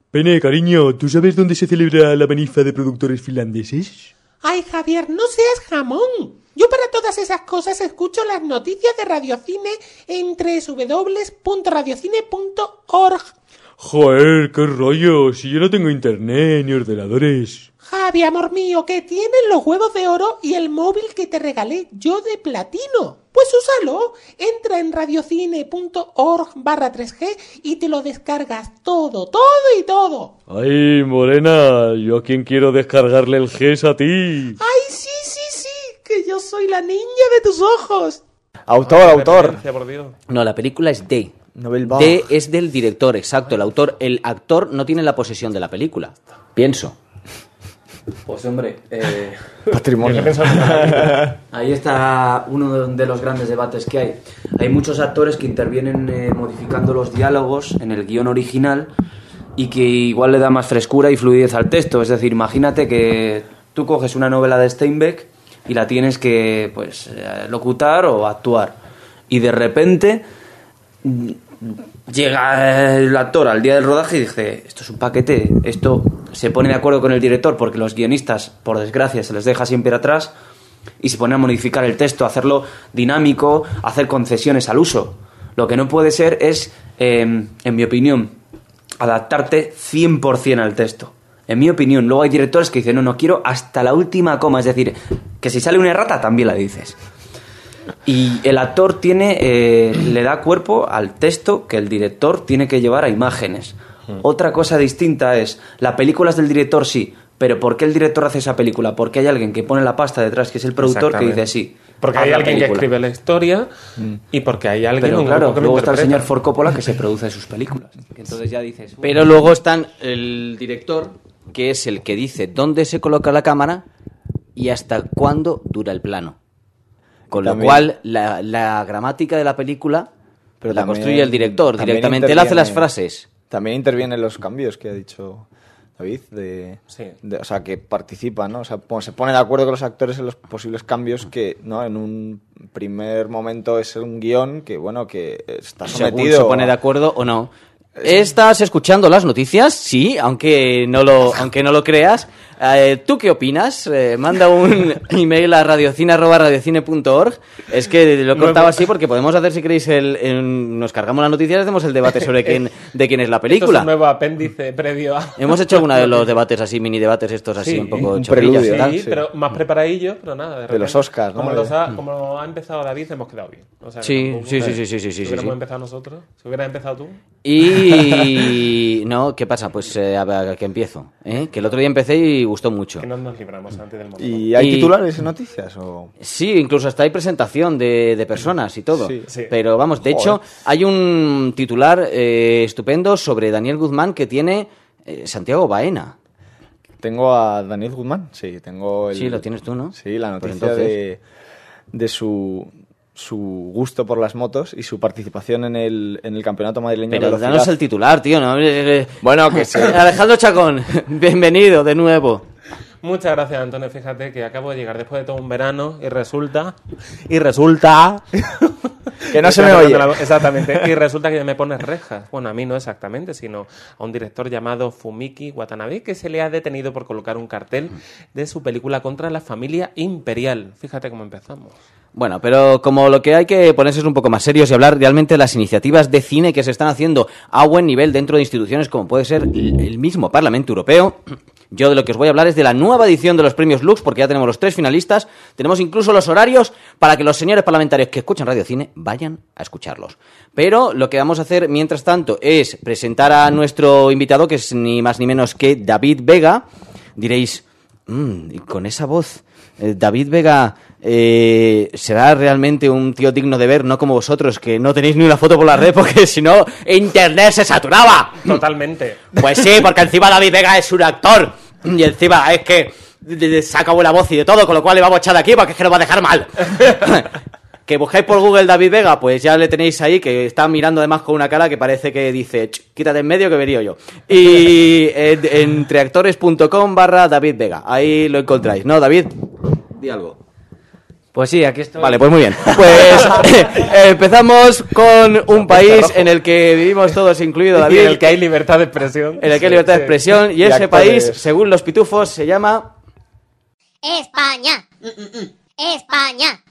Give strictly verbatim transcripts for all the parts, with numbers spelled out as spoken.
Pene, cariño, ¿tú sabes dónde se celebra la manifa de productores finlandeses? Ay, Javier, no seas jamón. Yo para todas esas cosas escucho las noticias de Radiocine en doble u doble u doble u punto radiocine punto org. Joder, qué rollo, si yo no tengo internet ni ordenadores. Javi, amor mío, que tienes los huevos de oro y el móvil que te regalé yo de platino. Pues úsalo. Entra en radiocine punto org barra tres G y te lo descargas todo, todo y todo. Ay, Morena, yo a quién quiero descargarle el G E S a ti. Ay, sí, sí, sí, que yo soy la niña de tus ojos. Autor, autor. No, la película es de. Novel Bach. De es del director, exacto. El autor, el actor no tiene la posesión de la película. Pienso. Pues hombre, eh, Patrimonio. ahí está uno de los grandes debates que hay. Hay muchos actores que intervienen eh, modificando los diálogos en el guión original y que igual le da más frescura y fluidez al texto. Es decir, imagínate que tú coges una novela de Steinbeck y la tienes que pues eh, locutar o actuar y de repente llega el actor al día del rodaje y dice, esto es un paquete, esto se pone de acuerdo con el director porque los guionistas, por desgracia, se les deja siempre atrás y se pone a modificar el texto, a hacerlo dinámico, a hacer concesiones al uso. Lo que no puede ser es, eh, en mi opinión, adaptarte cien por ciento al texto. En mi opinión, luego hay directores que dicen, no, no, quiero hasta la última coma, es decir, que si sale una errata también la dices. Y el actor tiene eh, le da cuerpo al texto que el director tiene que llevar a imágenes. Mm. Otra cosa distinta es, la película es del director, sí, pero ¿por qué el director hace esa película? Porque hay alguien que pone la pasta detrás, que es el productor, que dice sí. Porque hay alguien que escribe la historia mm. y porque hay alguien... Pero un claro, que luego está el señor Ford Coppola que se produce sus películas. Que entonces ya dices... Pero luego está el director, que es el que dice dónde se coloca la cámara y hasta cuándo dura el plano. Con lo También, cual, la, la gramática de la película pero la también, construye el director directamente. Él hace las frases. También intervienen los cambios que ha dicho David, de, sí. de, o sea, que participa, ¿no? O sea, se pone de acuerdo con los actores en los posibles cambios que, ¿no? En un primer momento es un guión que, bueno, que está sometido... Según se pone de acuerdo o no. ¿Estás escuchando las noticias? Sí, aunque no lo, aunque no lo creas. Eh, ¿Tú qué opinas? Eh, manda un email a radiocine arroba radiocine punto org. Es que lo he cortado así porque podemos hacer, si queréis, el, el, nos cargamos las noticias y hacemos el debate sobre quién, de quién es la película. Esto es un nuevo apéndice previo a... Hemos hecho alguna de los debates así, mini debates estos así, sí, un poco un chorrillas preludio, y tal. Sí, pero más preparadillo, pero nada. De, de los Oscars, ¿no? Como, los ha, como ha empezado David, hemos quedado bien. O sea, sí, tampoco, sí, sí, sí, sí, sí, Si sí, hubiéramos sí. empezado nosotros, si hubieras empezado tú... Y... No, ¿qué pasa? Pues eh, a ver, que empiezo. ¿eh? Que el otro día empecé y gustó mucho. Que no nos libramos antes del momento. ¿Y hay Y- titulares en noticias? O... Sí, incluso hasta hay presentación de, de personas y todo. Sí, sí. Pero vamos, de Joder. hecho, hay un titular eh, estupendo sobre Daniel Guzmán que tiene eh, Santiago Baena. Tengo a Daniel Guzmán, sí, tengo el... Sí, lo tienes tú, ¿no? Sí, la Pues noticia entonces- de, de su, su gusto por las motos y su participación en el, en el campeonato madrileño de Pero velocidad. danos el titular, tío, ¿no? Eh, eh, Bueno, que se... Alejandro Chacón, bienvenido de nuevo. Muchas gracias, Antonio. Fíjate que acabo de llegar después de todo un verano y resulta... Y resulta... Que no se me oye. Exactamente. Y resulta que me pones rejas. Bueno, a mí no exactamente, sino a un director llamado Fumiki Watanabe, que se le ha detenido por colocar un cartel de su película contra la familia imperial. Fíjate cómo empezamos. Bueno, pero como lo que hay que ponerse es un poco más serios y hablar realmente de las iniciativas de cine que se están haciendo a buen nivel dentro de instituciones como puede ser el el mismo Parlamento Europeo, yo de lo que os voy a hablar es de la nueva edición de los premios Lux, porque ya tenemos los tres finalistas, tenemos incluso los horarios para que los señores parlamentarios que escuchan Radio Cine vayan a escucharlos. Pero lo que vamos a hacer mientras tanto es presentar a nuestro invitado, que es ni más ni menos que David Vega. Diréis, mmm, y con esa voz, eh, David Vega... Eh, será realmente un tío digno de ver, no como vosotros que no tenéis ni una foto por la red porque si no internet se saturaba. Totalmente. Pues sí, porque encima David Vega es un actor y encima es que saca buena voz y de todo, con lo cual le vamos a echar de aquí porque es que nos va a dejar mal. Que buscáis por Google David Vega, pues ya le tenéis ahí, que está mirando además con una cara que parece que dice, quítate en medio que vería yo. Y eh, entreactores punto com barra David Vega, ahí lo encontráis, ¿no, David? Di algo. Pues sí, aquí estoy. Vale, pues muy bien. Pues eh, empezamos con un país en el que vivimos todos, incluido David. Y en el que hay libertad de expresión. En el que hay libertad de expresión. Y, Y ese actores. país, según los pitufos, se llama... España. España.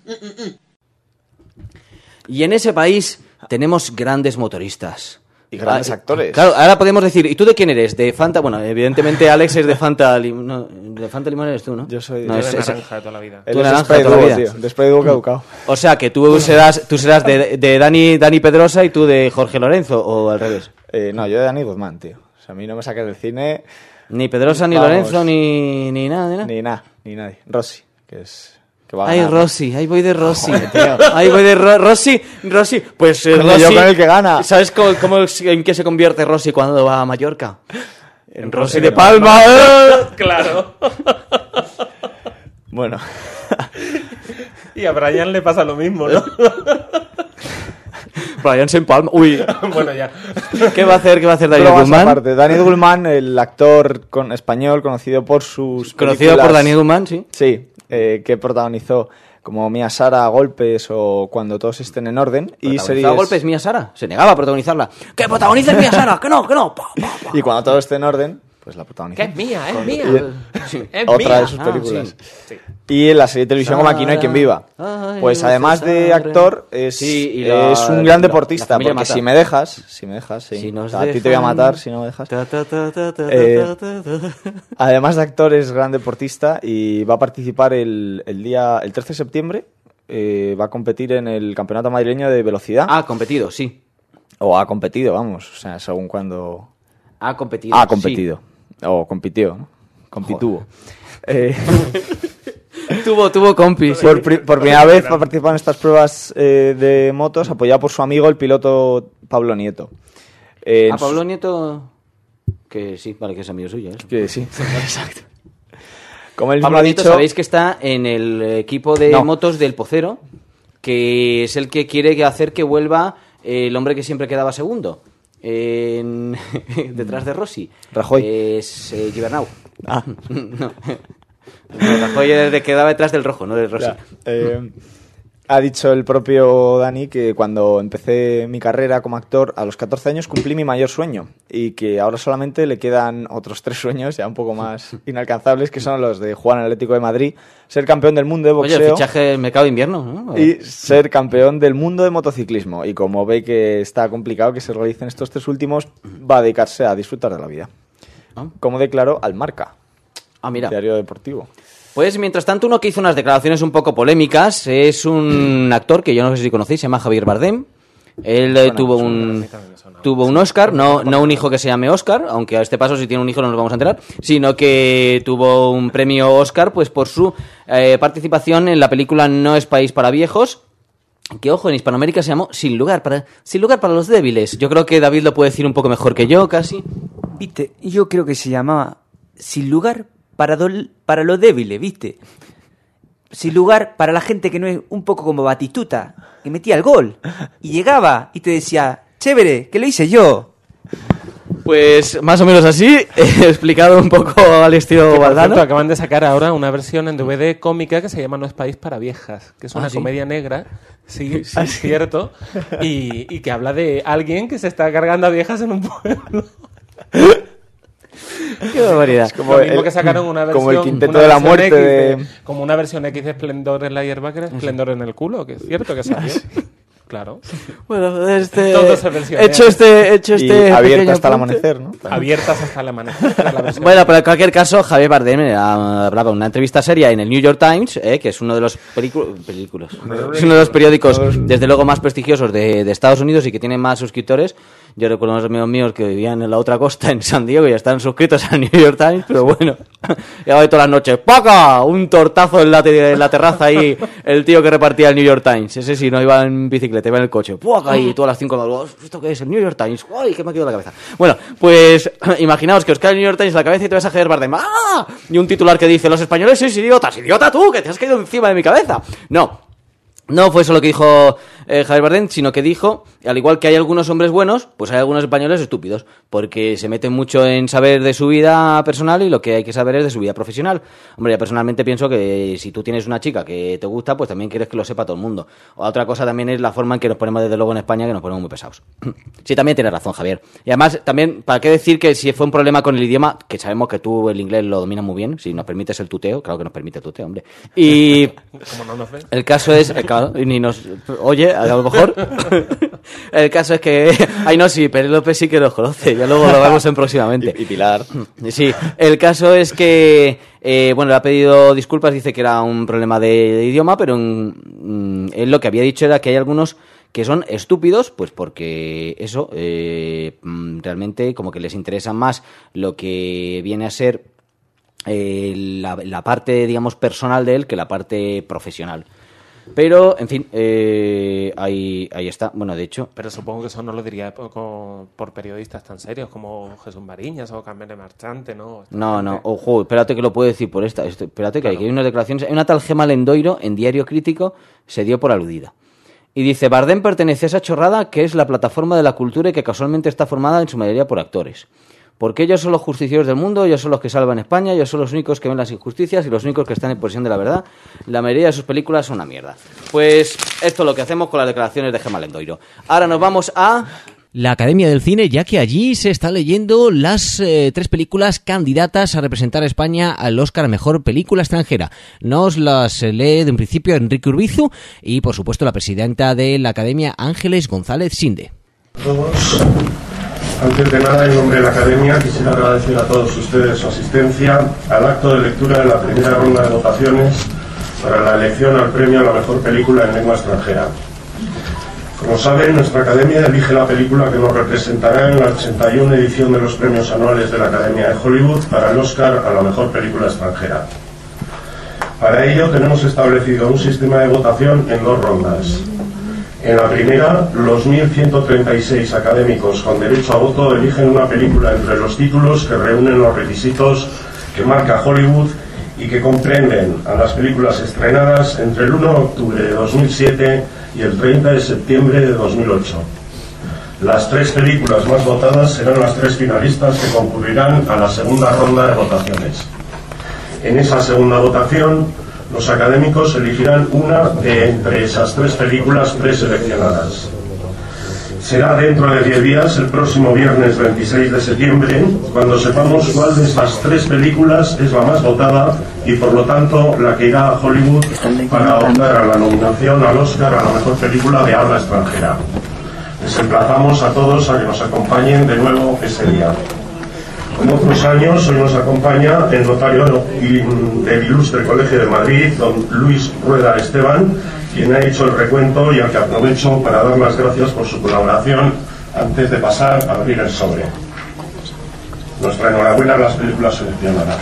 Y en ese país tenemos grandes motoristas. Y grandes Ah, actores. Claro, ahora podemos decir, ¿y tú de quién eres? De Fanta, bueno, evidentemente Alex es de Fanta Limón. No, de Fanta Limón eres tú, ¿no? Yo soy No, de Yo es- de es- naranja de toda la vida. Él Tú es naranja Spray toda la Duo, vida. tío. De Spray Duo caducado. O sea, que tú serás, tú serás de, de Dani, Dani Pedrosa y tú de Jorge Lorenzo, o al revés. Eh, no, yo de Dani Guzmán, tío. O sea, a mí no me saques del cine Ni Pedrosa, ni Vamos. Lorenzo, ni, ni nada, ni nada. ni nada, ni nadie. Rossi, que es... Que va a Ay, ganar. Rossi, ahí voy de Rossi. Ahí voy de Ro- Rossi, Rossi. Pues eh, Coño, Rossi, yo con el que gana. ¿Sabes cómo, cómo- en qué se convierte Rossi cuando va a Mallorca? En Rossi de de Palma. Claro. Bueno, Y a Brian le pasa lo mismo, ¿no? Brian se empalma. Uy, Bueno, ya. ¿qué va a hacer? ¿Qué va a hacer Daniel bromas Guzmán? aparte. Daniel Guzmán, el actor con, español conocido por sus Conocido por películas- Daniel Guzmán, sí. Sí, eh, que protagonizó como Mía Sara, Golpes o Cuando todos estén en orden. Y Protagonizaba series... golpes Mía Sara. Se negaba a protagonizarla. ¡Que protagonices Mía Sara! ¡Que no, que no! Pa, pa, pa. Y Cuando todo esté en orden, pues la protagonizó. Que es mía, es mía. Y- Es Otra mía. de sus Ah, películas. Sí. Y en la serie de televisión como Aquí no hay quien viva. Ay, Pues además de Sara. actor, es, Sí, y la- es un gran la- deportista. la familia Porque mata. si me dejas, si me dejas, sí. Si nos a ti te voy a dejan- matar si no me dejas. Ta, ta, ta, ta, ta, Eh, ta, ta, ta. Además de actor, es gran deportista y va a participar el, el día el trece de septiembre. eh, va a competir en el campeonato madrileño de velocidad. Ha competido, sí. O ha competido, vamos. O sea, según cuando. Ha competido. Ha sí. competido. O compitió, ¿no? Compituvo. Eh, Tuvo, tuvo compis. por, pri- por primera vez va a participar en estas pruebas eh, de motos, apoyado por su amigo, el piloto Pablo Nieto. Eh, A Pablo Nieto, que sí, vale, que es amigo suyo. ¿eh? Que sí, exacto. Como él mismo Pablo ha Nieto, dicho, sabéis que está en el equipo de No. motos del Pocero, que es el que quiere que hacer que vuelva eh, el hombre que siempre quedaba segundo. En- detrás de Rossi. Rajoy. Es eh, Gibernau. Ah. no. No, Rajoy era el que quedaba detrás del rojo, no del Rossi. Ya, eh, ha dicho el propio Dani que cuando empecé mi carrera como actor a los catorce años cumplí mi mayor sueño y que ahora solamente le quedan otros tres sueños ya un poco más inalcanzables, que son los de jugar en el Atlético de Madrid, ser campeón del mundo de Oye, el boxeo fichaje del mercado de invierno, ¿no? y ser campeón del mundo de motociclismo. Y como ve que está complicado que se realicen estos tres últimos, va a dedicarse a disfrutar de la vida. Ah. Como declaró al Marca, Ah, mira. diario deportivo. Pues mientras tanto, uno que hizo unas declaraciones un poco polémicas es un actor que yo no sé si conocéis, se llama Javier Bardem. Él eh, tuvo un tuvo un Oscar, no, no un hijo que se llame Oscar, aunque a este paso si tiene un hijo no nos vamos a enterar, sino que tuvo un premio Oscar pues por su eh, participación en la película No es país para viejos, que ojo, en Hispanoamérica se llamó Sin lugar para Sin lugar para los débiles. Yo creo que David lo puede decir un poco mejor que yo, casi. Viste, yo creo que se llamaba Sin lugar para, dol- para lo débiles, ¿viste? Sin lugar para la gente que no es un poco como Batistuta, que metía el gol y llegaba y te decía, chévere, que lo hice yo. Pues más o menos así, he explicado un poco al estilo Que, por Valdano. cierto, acaban de sacar ahora una versión en D V D cómica que se llama No es país para viejas, que es una Ah, ¿sí? comedia negra, sí, sí, es cierto, y, y que habla de alguien que se está cargando a viejas en un pueblo. Qué barbaridad. como Lo mismo el- que sacaron una versión... como el quinteto una de la versión muerte X de- Como una versión X de Esplendor en la hierba, que era Esplendor en el culo, que es cierto que salió. Claro. Bueno, este, Todo se versiona. hecho este, hecho Y este abierta pequeño hasta el apunte. amanecer, ¿no? Abiertas hasta el amanecer. era la versión. Bueno, pero en cualquier caso, Javier Bardem eh, hablaba en una entrevista seria en el New York Times, eh, que es uno de los películas, películas, es uno de los periódicos, desde luego, más prestigiosos de, de Estados Unidos y que tiene más suscriptores. Yo recuerdo unos amigos míos que vivían en la otra costa, en San Diego, y ya están suscritos al New York Times, pero bueno, llegaba ahí todas las noches, ¡paca! Un tortazo en la, te- en la terraza ahí, el tío que repartía el New York Times. Ese sí, no iba en bicicleta, iba en el coche, ¡paca! Y todas las cinco de la madrugada, ¿esto qué es? El New York Times, ¡ay! ¿Qué me ha quedado la cabeza? Bueno, pues imaginaos que os cae el New York Times en la cabeza y te ves a Javier Bardem, ¡ah! Y un titular que dice, los españoles sois idiotas, ¡idiota tú, que te has caído encima de mi cabeza! No. No fue eso lo que dijo eh, Javier Bardem, sino que dijo, al igual que hay algunos hombres buenos, pues hay algunos españoles estúpidos, porque se meten mucho en saber de su vida personal y lo que hay que saber es de su vida profesional. Hombre, ya personalmente pienso que si tú tienes una chica que te gusta, pues también quieres que lo sepa todo el mundo. Otra cosa también es la forma en que nos ponemos desde luego en España, que nos ponemos muy pesados. Sí, también tienes razón, Javier. Y además, también, ¿para qué decir que si fue un problema con el idioma, que sabemos que tú el inglés lo dominas muy bien, si nos permites el tuteo, claro que nos permite el tuteo, hombre. Y Como no nos ven. el caso es, eh, claro, y ni nos oye, a lo mejor. El caso es que, ay no, sí, Pérez López sí que nos conoce, ya luego lo vemos en próximamente. Y, y Pilar. Sí, el caso es que, eh, bueno, le ha pedido disculpas, dice que era un problema de, de idioma, pero en, él lo que había dicho era que hay algunos que son estúpidos, pues porque eso, eh, realmente como que les interesa más lo que viene a ser eh, la, la parte, digamos, personal de él que la parte profesional. Pero, en fin, eh, ahí, ahí está. Bueno, de hecho... Pero supongo que eso no lo diría por, por periodistas tan serios como Jesús Mariñas o Carmele Marchante, ¿no? No, no, ojo, espérate que lo puedo decir por esta. Espérate que claro. Hay unas declaraciones. Hay una tal Gemma Lendoiro en Diario Crítico, se dio por aludida. Y dice, Bardem pertenece a esa chorrada que es la plataforma de la cultura y que casualmente está formada en su mayoría por actores. Porque ellos son los justicieros del mundo, ellos son los que salvan España, ellos son los únicos que ven las injusticias y los únicos que están en posesión de la verdad. La mayoría de sus películas son una mierda. Pues esto es lo que hacemos con las declaraciones de Gemma Lendoiro. Ahora nos vamos a... la Academia del Cine, ya que allí se está leyendo las eh, tres películas candidatas a representar a España al Oscar a Mejor Película Extranjera. Nos las lee de un principio Enrique Urbizu y, por supuesto, la presidenta de la Academia, Ángeles González Sinde. Todos. Antes de nada, en nombre de la Academia, quisiera agradecer a todos ustedes su asistencia al acto de lectura de la primera ronda de votaciones para la elección al premio a la mejor película en lengua extranjera. Como saben, nuestra Academia elige la película que nos representará en la ochenta y una edición de los premios anuales de la Academia de Hollywood para el Oscar a la mejor película extranjera. Para ello, tenemos establecido un sistema de votación en dos rondas. En la primera, los mil ciento treinta y seis académicos con derecho a voto eligen una película entre los títulos que reúnen los requisitos que marca Hollywood y que comprenden a las películas estrenadas entre el uno de octubre de dos mil siete y el treinta de septiembre de dos mil ocho. Las tres películas más votadas serán las tres finalistas que concurrirán a la segunda ronda de votaciones. En esa segunda votación, los académicos elegirán una de entre esas tres películas preseleccionadas. Será dentro de diez días, el próximo viernes veintiséis de septiembre, cuando sepamos cuál de esas tres películas es la más votada y, por lo tanto, la que irá a Hollywood para optar a la nominación al Oscar a la mejor película de habla extranjera. Les emplazamos a todos a que nos acompañen de nuevo ese día. Como otros años, hoy nos acompaña el notario del Ilustre Colegio de Madrid, don Luis Rueda Esteban, quien ha hecho el recuento y al que aprovecho para dar las gracias por su colaboración antes de pasar a abrir el sobre. Nuestra enhorabuena a las películas seleccionadas.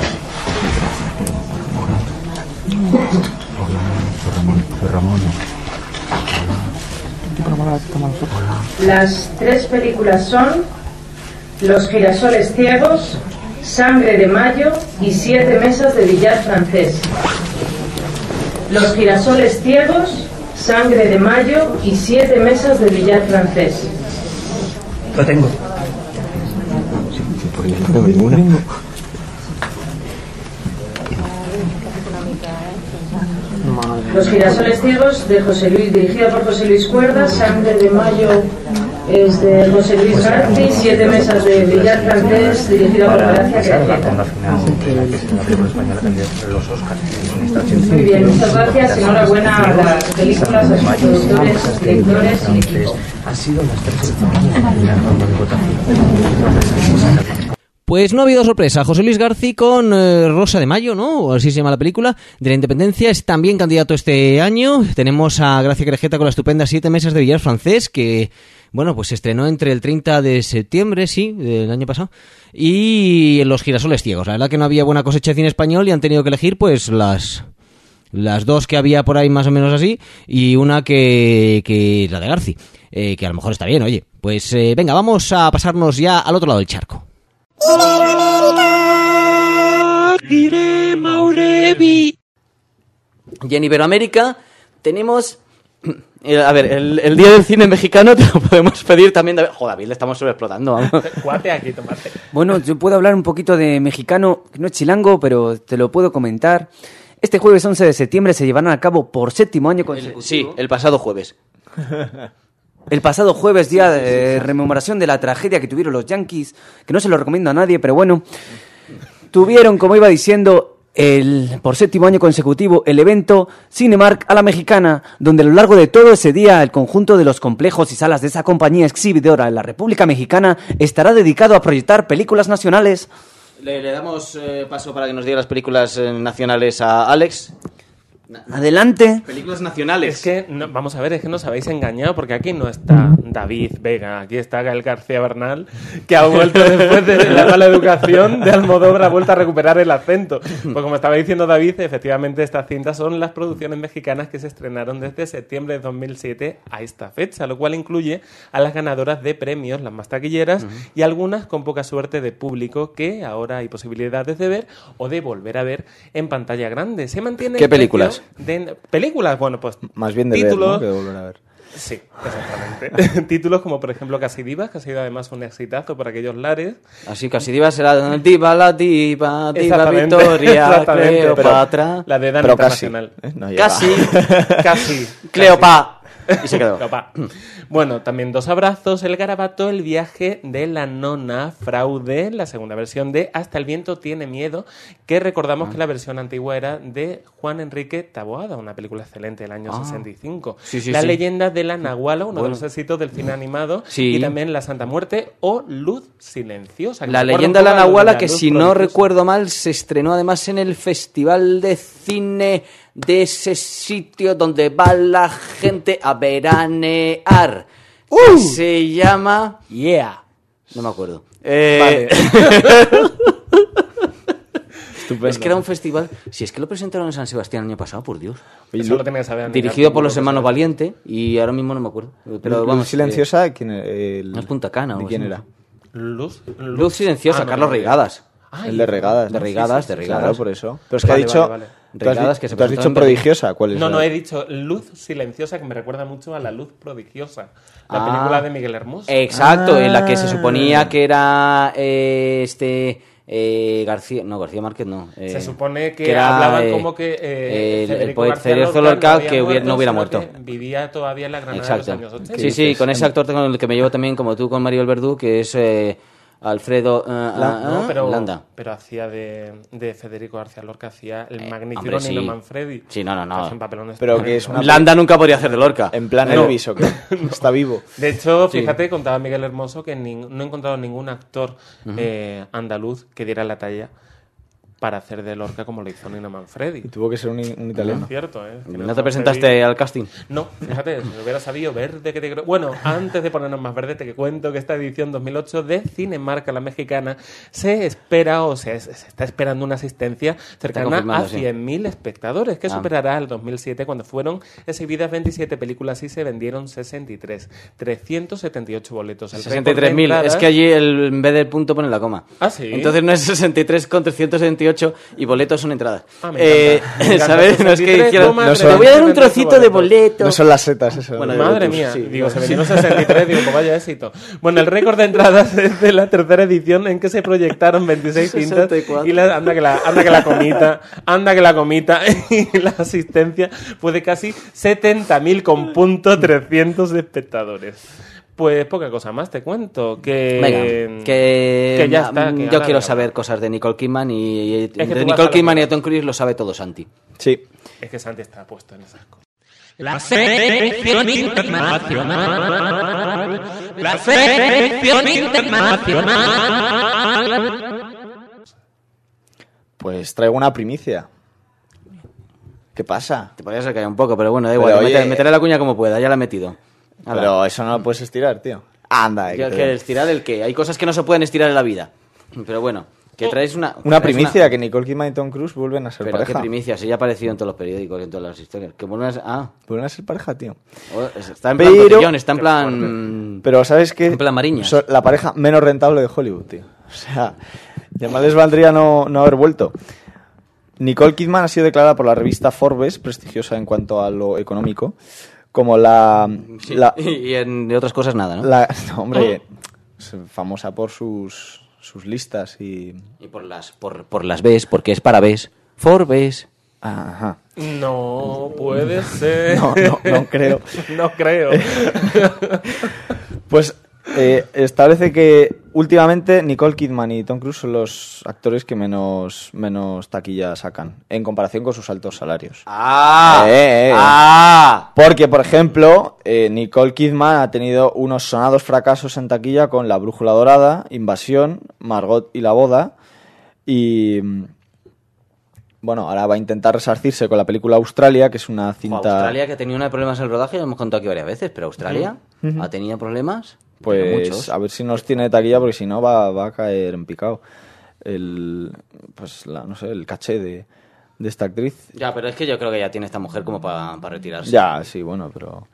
Las tres películas son Los girasoles ciegos, Sangre de mayo y Siete mesas de billar francés. Los girasoles ciegos, Sangre de mayo y Siete mesas de billar francés. Lo tengo. No tengo ninguna. Los girasoles ciegos, de José Luis, dirigida por José Luis Cuerda. Sangre de mayo es de José Luis García. Siete mesas de billar francés, dirigida por Gracia Grajeta. Muy bien, muchas gracias. Enhorabuena a las películas, a sus productores, directores y equipo. Pues no ha habido sorpresa. José Luis García con eh, Rosa de Mayo, ¿no? O así se llama la película, de la Independencia, es también candidato este año. Tenemos a Gracia Grajeta con la estupenda Siete mesas de billar francés, que, bueno, pues se estrenó entre el treinta de septiembre, sí, del año pasado, y Los girasoles ciegos. La verdad que no había buena cosecha de cine español y han tenido que elegir, pues, las... las dos que había por ahí más o menos así, y una que, que la de García, eh, que a lo mejor está bien, oye. Pues eh, venga, vamos a pasarnos ya al otro lado del charco. Y en Iberoamérica tenemos Eh, A ver, el, el día del cine mexicano te lo podemos pedir también. David. Joder, David, le estamos sobreexplotando. Vamos. Cuate aquí, tomate. Bueno, yo puedo hablar un poquito de mexicano, que no es chilango, pero te lo puedo comentar. Este jueves once de septiembre se llevarán a cabo por séptimo año consecutivo. Sí, el pasado jueves. El pasado jueves, día de rememoración de la tragedia que tuvieron los Yankees, que no se lo recomiendo a nadie, pero bueno, tuvieron, como iba diciendo, el, por séptimo año consecutivo, el evento Cinemark a la Mexicana, donde a lo largo de todo ese día el conjunto de los complejos y salas de esa compañía exhibidora en la República Mexicana estará dedicado a proyectar películas nacionales. Le, le damos eh, paso para que nos diga las películas eh, nacionales a Alex. Adelante. Películas nacionales. Es que, no, vamos a ver, es que nos habéis engañado porque aquí no está David Vega, aquí está Gael García Bernal, que ha vuelto después de la mala educación de Almodóvar, ha vuelto a recuperar el acento. Pues como estaba diciendo David, efectivamente estas cintas son las producciones mexicanas que se estrenaron desde septiembre de dos mil siete a esta fecha, lo cual incluye a las ganadoras de premios, las más taquilleras, uh-huh. y algunas con poca suerte de público que ahora hay posibilidades de ver o de volver a ver en pantalla grande. Se mantiene ¿Qué películas? De películas, bueno, pues más bien de títulos, ver, ¿no? Que de volver a ver. Sí, exactamente. Títulos como, por ejemplo, Casi Divas, que ha sido además un exitazo por aquellos lares. Así, Casi Divas será Diva, la Diva, Diva Victoria, Cleopatra. La de Dan pero Internacional. Casi. ¿eh? No casi. Casi. Cleopatra. Y se quedó. Cleopatra. Bueno, también Dos Abrazos, El Garabato, El Viaje de la Nona, Fraude, la segunda versión de Hasta el Viento Tiene Miedo, que recordamos ah. que la versión antigua era de Juan Enrique Taboada, una película excelente del año ah. sesenta y cinco. Sí, sí, la sí. Leyenda de la Nahuala, uno bueno. de los éxitos del cine animado, sí. y también La Santa Muerte o Luz Silenciosa. La Leyenda de la Nahuala, que si no recuerdo mal, se estrenó además en el Festival de Cine de ese sitio donde va la gente a veranear. Uh. Se llama... Yeah. No me acuerdo. Eh... Vale. Es que era un festival... Si es que lo presentaron en San Sebastián el año pasado, por Dios. Eso lo tenía que saber. Dirigido por los hermanos Valiente, y ahora mismo no me acuerdo. Pero Luz vamos, Silenciosa, ¿quién era? El... No es Punta Cana. ¿De o quién así. era? Luz, Luz. Luz Silenciosa, ah, Carlos no, Reigadas. Ay, el de Regadas. De Regadas, sí, sí, de Regadas. Claro, por eso. Pero es que vale, ha dicho... Vale, vale. ¿Tú has, Regadas que se ¿tú has dicho en Prodigiosa? ¿Cuál es? No, la... no, he dicho Luz Silenciosa, que me recuerda mucho a La Luz Prodigiosa, la Ah. película de Miguel Hermoso. Exacto, Ah. en la que se suponía que era eh, este... Eh, García, no, García Márquez no. Eh, Se supone que, que era, hablaban eh, como que eh, el- el Federico poeta García Federico Lorca Lorca que hubiera- no hubiera sino muerto. que vivía todavía en la Granada Exacto. de los años ochenta. Sí, sí, con ese actor con el que me llevo también, como tú con Maribel Verdú, que es eh, Alfredo uh, La- uh, no, uh, pero, Landa. pero hacía de, de Federico García Lorca, hacía el Eh, magnífico hombre, sí. Nino Manfredi. Sí, no, no, no. Que hacen papelones Pero que tremendos. es una- Landa nunca podría hacer de Lorca. En plan No. Elvis, ¿o qué? Está vivo. De hecho, Sí. fíjate, contaba Miguel Hermoso que nin- no he encontrado ningún actor eh, andaluz que diera la talla para hacer de Lorca como lo hizo Nino Manfredi. Y tuvo que ser un, un italiano. Es cierto, ¿eh? Que ¿No Nino te Manfredi- presentaste al casting? No, fíjate, si hubiera sabido verde que te creo. Bueno, antes de ponernos más verde, te cuento que esta edición dos mil ocho de Cinemark a la Mexicana se espera o se, se está esperando una asistencia cercana confirmado, a sí. cien mil espectadores, que Ah. superará el dos mil siete cuando fueron exhibidas veintisiete películas y se vendieron sesenta y tres. trescientos setenta y ocho boletos. El sesenta y tres récord de mil. entradas- Es que allí el, en vez del punto pone la coma. Ah, ¿sí? Entonces no es sesenta y tres con trescientos setenta y ocho y boletos son entradas. Ah, me Eh, encanta, me encanta. ¿Sabes? No es que sesenta y tres dijeran, coma no te son- voy a dar un trescientos trocito de boleto. No son las setas, eso. Bueno, de Madre Lotus, mía, sí. digo, se vendieron sesenta y tres, digo, pues vaya éxito. Bueno, el récord de entradas es de la tercera edición en que se proyectaron veintiséis cintas sesenta y cuatro. y la, anda, que la, anda que la comita, anda que la comita y la asistencia fue de casi setenta mil con punto trescientos espectadores. Pues poca cosa más te cuento, que... Venga, que, que ya está. que yo ahora quiero venga. saber cosas de Nicole Kidman y, y que tú de vas a Nicole la Kidman y primera. de Tom Cruise lo sabe todo Santi. Sí. Es que Santi está puesto en esas cosas. La selección internacional. La selección internacional. Pues traigo una primicia. ¿Qué pasa? Te podrías callar un poco, pero bueno, da Pero, igual. oye, meter- meteré la cuña como pueda, ya la he metido. Hala. Pero eso no lo puedes estirar, tío. Anda, ¿Qué, que te- qué, estirar el qué? Hay cosas que no se pueden estirar en la vida. Pero bueno, que traes una... Una traes primicia, que Nicole Kidman y Tom Cruise vuelven a ser Pero qué pareja. primicia, si ya ha aparecido en todos los periódicos y en todas las historias. Que vuelven a ser... Ah, Vuelven a ser pareja, tío. o- está en plan Pero- cotillón, está en plan... Pero ¿sabes qué? En plan Mariñas. Son la pareja menos rentable de Hollywood, tío. O sea, ya más les valdría no, no haber vuelto. Nicole Kidman ha sido declarada por la revista Forbes, prestigiosa en cuanto a lo económico, como la... Sí, la y en de otras cosas nada, ¿no? la- no, hombre, es famosa por sus, sus listas y... Y por las, por, por las Bs, porque es para Bs. Forbes. Ajá. No puede ser. No, no, no creo. No creo. Pues eh, establece que últimamente Nicole Kidman y Tom Cruise son los actores que menos, menos taquilla sacan en comparación con sus altos salarios. ¡Ah! Eh, eh. ¡Ah! Porque, por ejemplo, eh, Nicole Kidman ha tenido unos sonados fracasos en taquilla con La Brújula Dorada, Invasión, Margot y la Boda. Y bueno, ahora va a intentar resarcirse con la película Australia, que es una cinta... Australia, que ha tenido una de problemas en el rodaje, lo hemos contado aquí varias veces, pero Australia Ujú. ha tenido problemas. pero Pues muchos. a ver si nos tiene de taquilla, porque si no va, va a caer en picado el, pues la, no sé, el caché de, de esta actriz. Ya, pero es que yo creo que ya tiene esta mujer como para retirarse. Ya, sí, bueno, pero...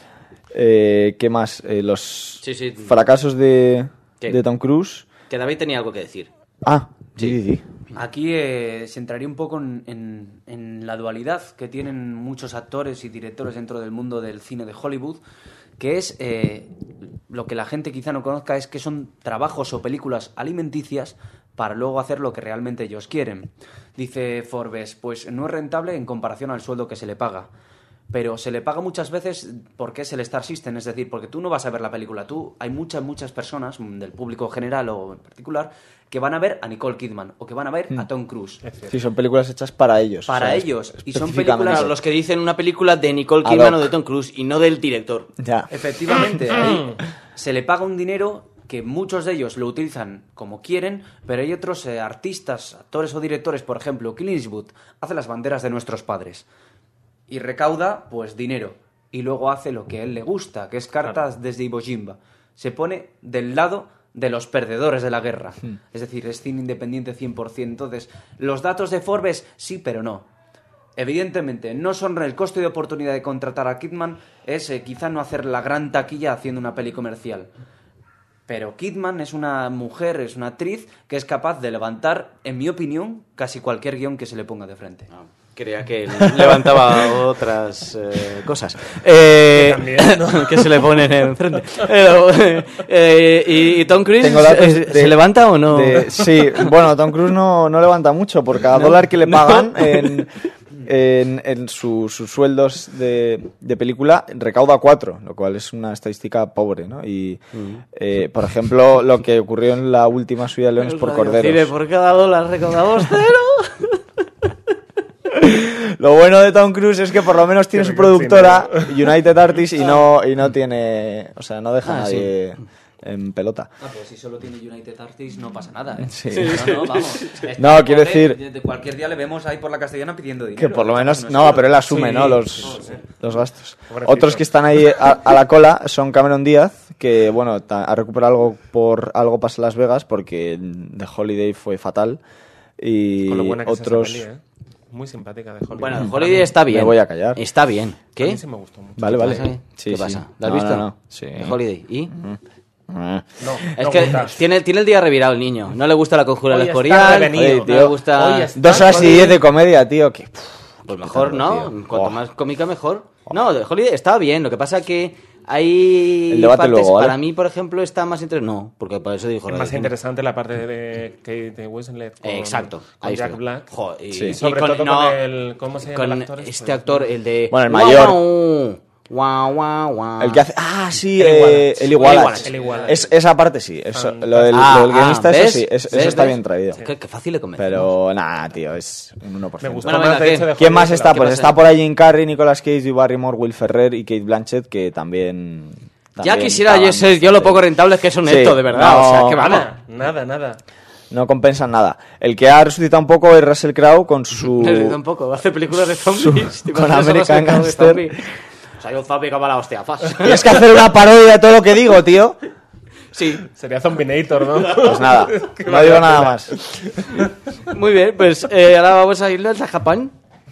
Eh, ¿Qué más? Eh, los Sí, sí. fracasos de, ¿Qué? de Tom Cruise. Que David tenía algo que decir. Ah, sí, sí, sí. Aquí eh, se entraría un poco en, en- en la dualidad que tienen muchos actores y directores dentro del mundo del cine de Hollywood, que es eh, lo que la gente quizá no conozca, es que son trabajos o películas alimenticias para luego hacer lo que realmente ellos quieren. Dice Forbes, pues no es rentable en comparación al sueldo que se le paga. Pero se le paga muchas veces porque es el Star System, es decir, porque tú no vas a ver la película, tú hay muchas, muchas personas mm, del público general o en particular que van a ver a Nicole Kidman o que van a ver a Tom Cruise. Sí, son películas hechas para ellos. Para o sea, ellos. Y son específicamente. películas- Claro, los que dicen una película de Nicole Ad Kidman hoc. o de Tom Cruise y no del director. Ya. Efectivamente, ahí se le paga un dinero que muchos de ellos lo utilizan como quieren, pero hay otros eh, artistas, actores o directores, por ejemplo, Clint Eastwood hace las banderas de nuestros padres y recauda, pues, dinero. Y luego hace lo que a él le gusta, que es Cartas desde Iwo Jima. Se pone del lado de los perdedores de la guerra. Es decir, es cine independiente cien por ciento. Entonces, los datos de Forbes, sí, pero no. Evidentemente, no son el coste de oportunidad de contratar a Kidman, es eh, quizá no hacer la gran taquilla haciendo una peli comercial. Pero Kidman es una mujer, es una actriz que es capaz de levantar, en mi opinión, casi cualquier guión que se le ponga de frente. Creía que levantaba otras eh, cosas eh, que se le ponen enfrente. Pero, eh, eh, ¿y, y Tom Cruise Tengo datos eh, de- se levanta o no? de- sí, bueno, Tom Cruise no, no levanta mucho. Por cada No, dólar que le no. pagan en, en, en su- sus sueldos de, de película, recauda cuatro, lo cual es una estadística pobre, ¿no? Y, eh, por ejemplo, lo que ocurrió en la última subida de Leones por Cine, Corderos. por cada dólar recaudamos cero. Lo bueno de Tom Cruise es que por lo menos tiene su productora, United Artists, y no, y no tiene... O sea, no deja a Ah, nadie en pelota. Ah, pues si solo tiene United Artists no pasa nada, ¿eh? Sí. No, no, vamos. No, Este quiero pobre, decir- de- de cualquier día le vemos ahí por la Castellana pidiendo dinero. Que por lo menos... es No, seguro. pero él asume, Sí. ¿no? Los, No, sí. los gastos. Pobrecito. Otros que están ahí a, a la cola son Cameron Díaz, que, bueno, ta- ha recuperado algo por Algo pasa en Las Vegas, porque The Holiday fue fatal. Y Con lo buena que otros... es esa peli, ¿eh? Muy simpática de Hollywood. Bueno, Holiday está bien. Me voy a callar. Está bien. A ¿Qué? mí sí me gustó mucho. Vale, ¿Qué vale. pasa ahí? Sí, ¿Qué sí. pasa? ¿La has No, visto? no, no. Sí. The Holiday. ¿Y? Ah. No, Es no que gusta. tiene, tiene el día revirado el niño. No le gusta la conjura Hoy del está Escorial. revenido. Oye, No tío, le gusta... hoy está- Dos horas y diez de comedia, tío. Que... Pues mejor, ¿no? tío. Cuanto Buah. más cómica, mejor. No, The Holiday está bien. Lo que pasa que hay El debate partes... luego, ¿vale? Para mí, por ejemplo, está más interesante... No, porque por eso dijo... Es lo más de- interesante la parte de Kate Winslet con, Eh, Exacto. con ahí Jack estoy. Black. Jo, y, Sí. Y sobre y con- todo no, con el... ¿Cómo se llama con el actor? este Pues, actor, el de... Bueno, el Guau, mayor. guau, guau, guau, guau. El que hace... Ah, sí, El eh, Wallace. el Igualas. El Wallace. El Wallace. Es, esa parte sí. Eso, Fantástico. lo del, Ah, lo del guionista, ah, eso ¿ves? sí. es- ¿Ves? eso está ¿Ves? bien traído. Qué, qué fácil de convencer. Pero nada, tío, es un uno por ciento. Me gustó Bueno, más, venga, de ¿qué? hecho, de ¿Quién más Hollywood está? que la Pues ¿Qué está pasa? por ahí Jim Carrey, Nicolas Cage, Drew Barrymore, Will Ferrer y Kate Blanchett, que también... Ya también quisiera yo estaban ser yo lo bastante- poco rentables que son Sí, estos, de verdad. no, o sea, que vamos. Nada, nada, nada. No compensan nada. El que ha resucitado un poco es Russell Crowe con su... Un poco, hace películas de zombies. ¿Te con imaginas a American Russell Crowe de Gangster. zombie? O sea, hay un zombie que va a la hostia. Fas. Tienes que hacer una parodia de todo lo que digo, tío. Sí. Sería Zombinator, ¿no? Pues nada, Qué no digo vaya nada tela. más. Muy bien, pues eh, ahora vamos a irle al Japón.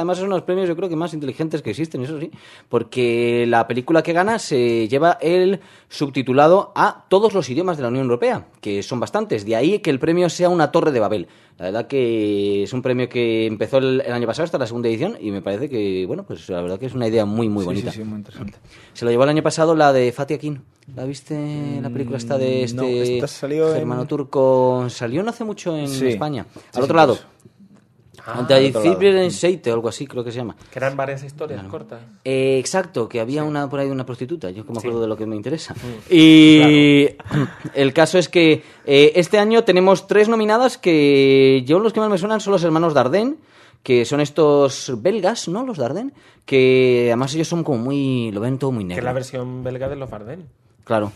además son los premios yo creo que más inteligentes que existen, eso sí, porque la película que gana se lleva el subtitulado a todos los idiomas de la Unión Europea, que son bastantes, de ahí que el premio sea una torre de Babel. La verdad que es un premio que empezó el, el año pasado hasta la segunda edición y me parece que, bueno, pues la verdad que es una idea muy, muy bonita. Sí, sí, sí, muy interesante. Se lo llevó el año pasado la de Fatih Akin. ¿La viste? Mm, la película esta de este no, esta salió germano en... turco. Salió no hace mucho en sí. España. Sí, al sí, otro lado. Ah, The Civil Seite o algo así, creo que se llama. Que eran varias historias Claro. cortas. Eh, exacto, que había Sí. una por ahí de una prostituta, yo como Sí. acuerdo de lo que me interesa. Mm, Y el caso es que eh, este año tenemos tres nominadas que yo los que más me suenan son los hermanos Dardenne, que son estos belgas, ¿no? Los Dardenne, que además ellos son como muy, lo ven todo muy Que negro. es la versión belga de los Bardem. Claro.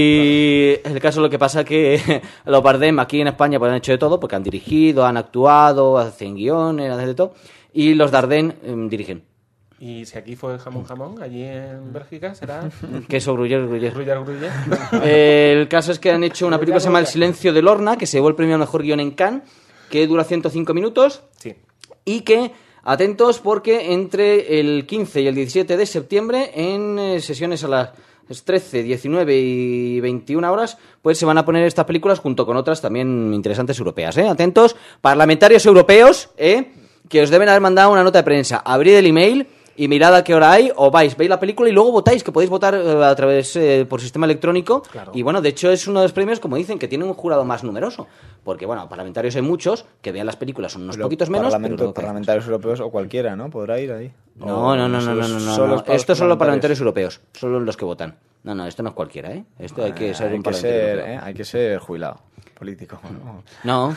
Y el caso lo que pasa que los Bardem aquí en España pues han hecho de todo, porque han dirigido, han actuado, hacen guiones, hacen de todo. Y los Dardenne eh, dirigen. Y si aquí fue jamón jamón, allí en Bélgica será Queso gruyer, gruyer. gruyer gruyer. Eh, el caso es que han hecho una película que se llama El silencio de Lorna, que se llevó el premio al mejor guión en Cannes, que dura ciento cinco minutos. Sí. Y que, atentos, porque entre el quince y el diecisiete de septiembre, en eh, sesiones a las trece, diecinueve y veintiuna horas, pues se van a poner estas películas junto con otras también interesantes europeas, ¿eh? Atentos, parlamentarios europeos, ¿eh? Que os deben haber mandado una nota de prensa. Abrid el email y mirad a qué hora hay, o vais, veis la película y luego votáis, que podéis votar eh, a través eh, por sistema electrónico. Claro. Y bueno, de hecho es uno de los premios, como dicen, que tiene un jurado más numeroso. Porque bueno, parlamentarios hay muchos, que vean las películas son unos Pero poquitos menos. parlamento- pero no parlamentarios europeos o cualquiera, ¿no? Podrá ir ahí. No, O no, no, no, solo- no, no, no, solo no. es para Estos son los parlamentarios parlamentarios europeos, solo los que votan. No, no, esto no es cualquiera, ¿eh? Esto hay que Eh, ser hay un que parlamentario ser, europeo. ¿eh? Hay que ser jubilado político. ¿no? No,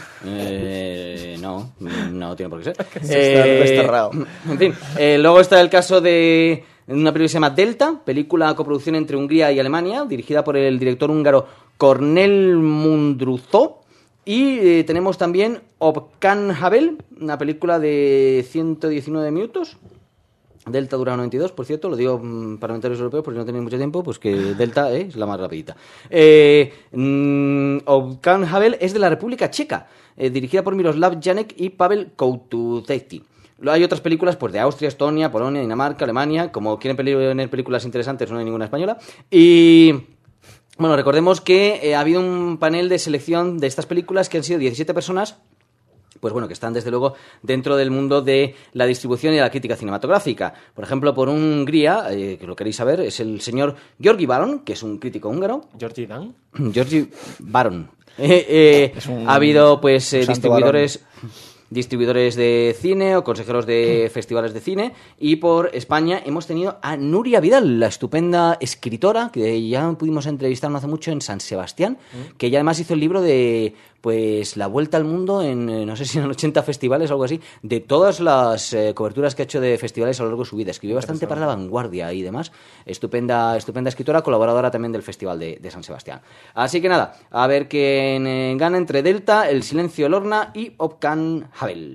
eh, no, no tiene por qué ser. Se está desterrado. En fin, eh, luego está el caso de una película que se llama Delta, película coproducción entre Hungría y Alemania, dirigida por el director húngaro Kornél Mundruczó. Y eh, tenemos también Opkan Habel, una película de ciento diecinueve minutos. Delta dura noventa y dos, por cierto, lo digo mmm, parlamentarios europeos porque no tenéis mucho tiempo, pues que Delta eh, es la más rapidita. Eh, mmm, Opkan Habel es de la República Checa, eh, dirigida por Miroslav Janek y Pavel Koutuzeti. Hay otras películas pues de Austria, Estonia, Polonia, Dinamarca, Alemania. Como quieren tener películas interesantes, no hay ninguna española. Y bueno, recordemos que eh, ha habido un panel de selección de estas películas que han sido diecisiete personas, pues bueno, que están desde luego dentro del mundo de la distribución y de la crítica cinematográfica. Por ejemplo, por Hungría, eh, que lo queréis saber, es el señor Georgi Baron, que es un crítico húngaro. Georgi Dan. Georgi Baron. Eh, eh, un- ha habido pues eh, santo distribuidores... distribuidores de cine o consejeros de festivales de cine, y por España hemos tenido a Nuria Vidal, la estupenda escritora que ya pudimos entrevistar no hace mucho en San Sebastián, que ya además hizo el libro de pues la vuelta al mundo en eh, no sé si en ochenta festivales o algo así, de todas las eh, coberturas que ha hecho de festivales a lo largo de su vida. Escribió bastante para La Vanguardia y demás. Estupenda, estupenda escritora, colaboradora también del Festival de, de San Sebastián. Así que nada, a ver quién eh, gana entre Delta, El silencio de Lorna y Opkan Habel.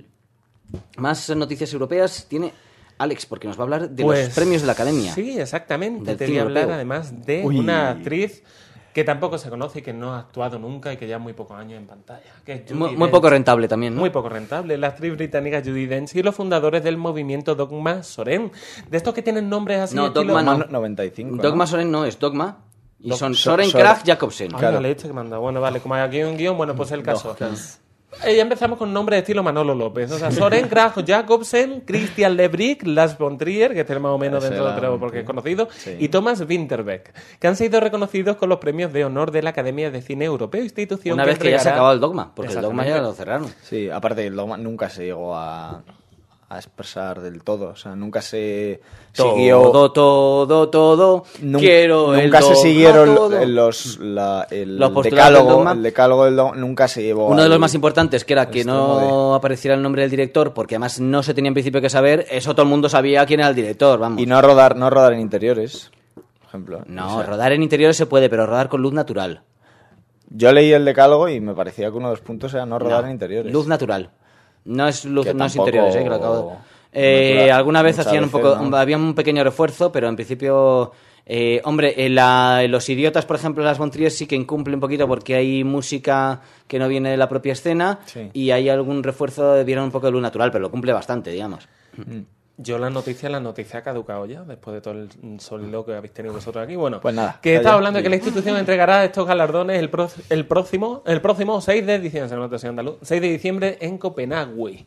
Más noticias europeas tiene Alex, porque nos va a hablar de Pues, los premios de la Academia. Sí, exactamente. Del Te cine voy a hablar europeo. además de Uy. una actriz que tampoco se conoce y que no ha actuado nunca y que lleva muy pocos años en pantalla. Que es Judi Muy, muy Dench. poco rentable también, ¿no? Muy poco rentable. La actriz británica Judi Dench y los fundadores del movimiento Dogma Soren. De estos que tienen nombres así. No, estilo- Dogma no. noventa y cinco. ¿no? Dogma Soren no, es Dogma. Y Dog- son So- Soren Soren. Krag Jacobsen. Ay, Claro. la leche que manda. Bueno, vale, como hay aquí un guión, bueno, pues el caso. Eh, ya empezamos con nombres de estilo Manolo López. O sea, Soren Krag Jacobsen, Christian Lebrick, Lars von Trier, que este más o menos Ese dentro, era pero un- porque es conocido, Sí. y Thomas Winterbeck, que han sido reconocidos con los premios de honor de la Academia de Cine Europeo, institución Una vez que ya se ha entregará- acabado el Dogma, porque el Dogma ya Exactamente. lo cerraron. Sí, aparte el dogma nunca se llegó a, a expresar del todo. O sea, nunca se siguió... Todo, todo, todo. Nun- Quiero el nunca se Dogma siguieron todo. los, la- el, Los postulados del decálogo, dogma. el decálogo del dogma nunca se llevó. Uno de al- los más importantes, que era al que extremo no apareciera el nombre del director, porque además no se tenía en principio que saber, eso todo el mundo sabía quién era el director, vamos. Y no rodar, no rodar en interiores, por ejemplo. No, O sea, rodar en interiores se puede, pero rodar con luz natural. Yo leí el decálogo y me parecía que uno de los puntos era no rodar No, en interiores. Luz natural. No es luz, Que no es tampoco- interiores, eh, que lo acabo de- Eh, natural. alguna vez Muchas hacían un veces, poco, ¿no? había un pequeño refuerzo, pero en principio, eh, hombre, en, la- en Los Idiotas, por ejemplo, las von Trier sí que incumple un poquito porque hay música que no viene de la propia escena Sí. y hay algún refuerzo, dieron un poco de luz natural, pero lo cumple bastante, digamos. Yo la noticia, la noticia ha caducado ya, después de todo el solilo que habéis tenido vosotros aquí. Bueno, pues nada, que estaba hablando de que la institución entregará estos galardones el, pro, el próximo el próximo seis de diciembre, andaluz, seis de diciembre en Copenhague.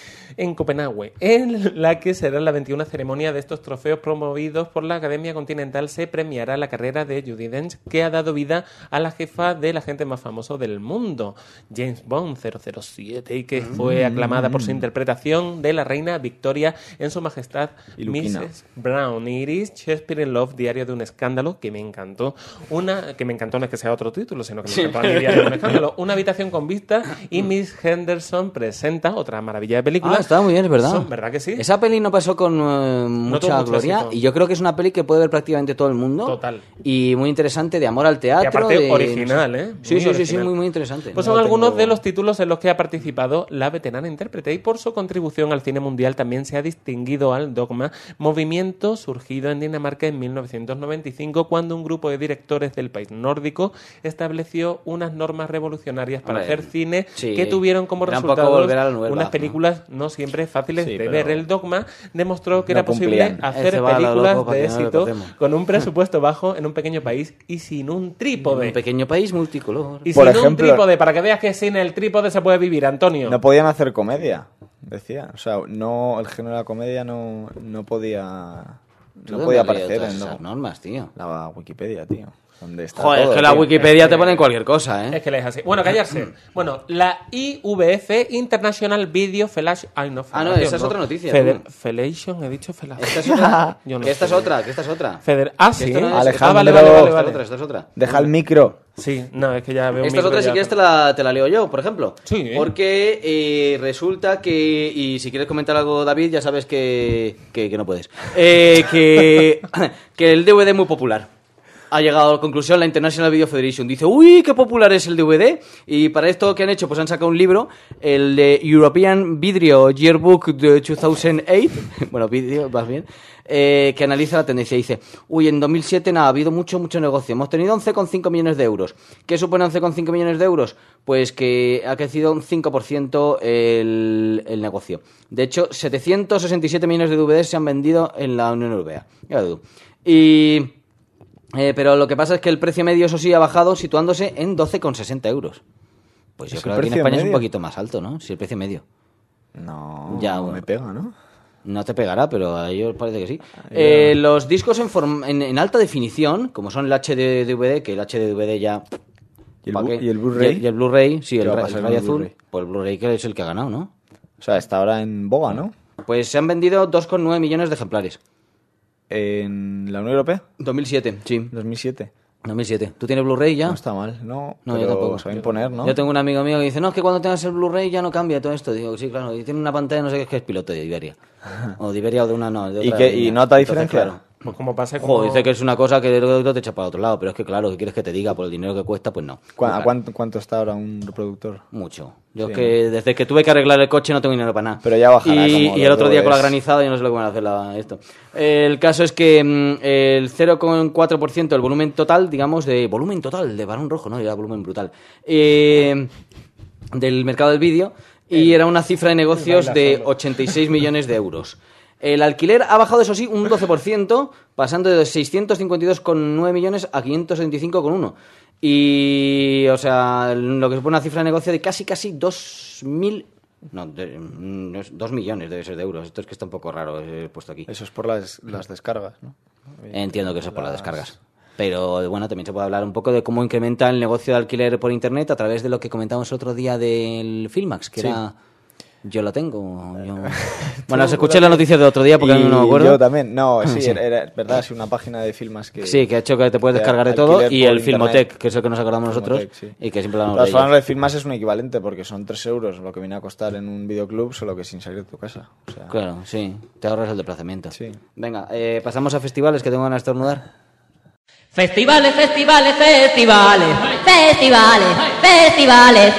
En Copenhague, en la que será la veintiuna ceremonia de estos trofeos promovidos por la Academia Continental, se premiará la carrera de Judi Dench, que ha dado vida a la jefa del agente más famoso del mundo, James Bond cero cero siete, y que fue aclamada por su interpretación de la reina Victoria en Su Majestad missus Brown. Iris Shakespeare in Love, Diario de un escándalo, que me encantó. Una que me encantó no es que sea otro título, sino que me encantó a mí, Diario de un escándalo. Una habitación con vista, y Miss Henderson presenta otra maravilla de película. Ah, estaba muy bien, es verdad. Son, ¿verdad que sí? Esa peli no pasó con uh, mucha no gloria éxito. Y yo creo que es una peli que puede ver prácticamente todo el mundo. Total. Y muy interesante, de amor al teatro. Y aparte de, original, no sé. ¿eh? Sí, Muy sí, original. sí, sí, muy, muy interesante. Pues son no algunos tengo... de los títulos en los que ha participado la veterana intérprete, y por su contribución al cine mundial también se ha distinguido al Dogma, movimiento surgido en Dinamarca en mil novecientos noventa y cinco, cuando un grupo de directores del país nórdico estableció unas normas revolucionarias para Hombre, hacer cine, sí, que tuvieron como era un poco resultado volver a la nueva, unas películas no, no siempre fáciles sí, de pero... ver. El Dogma demostró que no era posible cumplían. hacer Ese va a lo películas loco para de que no lo éxito cocemos. con un presupuesto bajo en un pequeño país y sin un trípode. Un pequeño país multicolor. Y Por sin ejemplo, un trípode, para que veas que sin el trípode se puede vivir, Antonio. No podían hacer comedia, decía. O sea, no, el género de la comedia no, no podía... No podía aparecer en esas no, normas, tío. la Wikipedia, tío. Donde está Joder, todo, es que la tío. Wikipedia Es te que- pone cualquier cosa, ¿eh? Es que le es así. Bueno, callarse. Bueno, la I V F, International Video Felation... Ay, no, Ah, no, Felation, esa es otra noticia, Feder- tú. Felation, he dicho Felation. Esta es otra. Yo no que esta sé. es otra, que esta es otra. Feder- Ah, Que sí. esto no es- Alejandro. Ah, vale, vale, vale, Esta es vale. otra, esta es otra. Deja el micro. Sí, no, es que ya veo... Esta es micro otra, si ya- quieres te la, te la leo yo, por ejemplo. Sí. Porque eh, resulta que, y si quieres comentar algo, David, ya sabes que, que, que no puedes, eh, que, que el D V D es muy popular. Ha llegado a la conclusión la International Video Federation. Dice, uy, qué popular es el D V D. Y para esto, ¿qué han hecho? Pues han sacado un libro, el de European Video Yearbook de dos mil ocho. Bueno, video, más bien. Eh, que analiza la tendencia. Dice, uy, en dos mil siete nada, ha habido mucho, mucho negocio. Hemos tenido once coma cinco millones de euros. ¿Qué supone once coma cinco millones de euros? Pues que ha crecido un cinco por ciento el, el negocio. De hecho, setecientos sesenta y siete millones de D V Ds se han vendido en la Unión Europea. Ya tú. Y... Eh, pero lo que pasa es que el precio medio, eso sí, ha bajado, situándose en doce coma sesenta euros. Pues yo ¿Es creo el que aquí en precio España es un medio? poquito más alto, ¿no? Si el precio medio. No, Ya, no bueno. me pega, ¿no? No te pegará, pero a ellos parece que sí. Eh, los discos en, form- en, en alta definición, como son el H D D V D, que el H D D V D ya... ¿Y el, ¿pa' bu- qué? y el Blu-ray? Y el, y el Blu-ray, sí, ¿Qué el, va a ra- pasar el con ray el azul. Blu-ray? Pues el Blu-ray que es el que ha ganado, ¿no? O sea, está ahora en boga, ¿no? Pues se han vendido dos coma nueve millones de ejemplares. En la Unión Europea, dos mil siete, sí. dos mil siete. dos mil siete. ¿Tú tienes Blu-ray ya? No está mal, no. No, pero yo tampoco. se va a imponer, ¿no? Yo tengo un amigo mío que dice, no, es que cuando tengas el Blu-ray ya no cambia todo esto. Digo, sí, claro, y tiene una pantalla, no sé qué, es que es piloto de Iberia. O de Iberia o de una, no, de ¿Y otra qué- y línea. nota Entonces, diferencia? claro. Pues como pasa como... Joder, dice que es una cosa que luego te echa para otro lado, pero es que claro, ¿qué quieres que te diga? Por el dinero que cuesta, pues no. ¿Cu- Muy ¿A caro. cuánto, cuánto está ahora un reproductor? Mucho. Yo Sí, es que desde que tuve que arreglar el coche no tengo dinero para nada. Pero ya bajará, Y, como y los el otro día con la D V Ds. granizada yo no sé lo que van a hacer la- esto. El caso es que mm, el cero coma cuatro por ciento del volumen total, digamos, de volumen total de Barón Rojo, no, era volumen brutal, eh, del mercado del vídeo, y era una cifra de negocios baila de solo. ochenta y seis millones de euros. El alquiler ha bajado, eso sí, un doce por ciento, pasando de seiscientos cincuenta y dos coma nueve millones a quinientos setenta y cinco coma uno. Y, o sea, lo que supone una cifra de negocio de casi, casi dos mil... No, de, mm, no es- dos millones debe ser de euros. Esto es que está un poco raro he puesto aquí. Eso es por las, las descargas, ¿no? Entiendo que eso es por las descargas. Pero bueno, también se puede hablar un poco de cómo incrementa el negocio de alquiler por internet a través de lo que comentamos el otro día del Filmax, que Sí. era... Yo lo tengo. Yo... Bueno, os escuché la noticia de otro día porque Y no me acuerdo. yo también, no, sí, Sí. Era, era verdad, sí, una página de filmas que... Sí, que ha hecho que te puedes de descargar de todo. alquiler Y por el internet. Filmotec, que es el que nos acordamos nosotros. Filmotec, sí. Y que siempre hablamos De todas de formas, ello. de filmas es un equivalente porque son tres euros lo que viene a costar en un videoclub, solo que sin salir de tu casa. O sea, Claro, sí. Te ahorras el desplazamiento. Sí. Venga, eh, pasamos a festivales que tengo ganas de estornudar. Festivales, festivales, festivales. Festivales, festivales.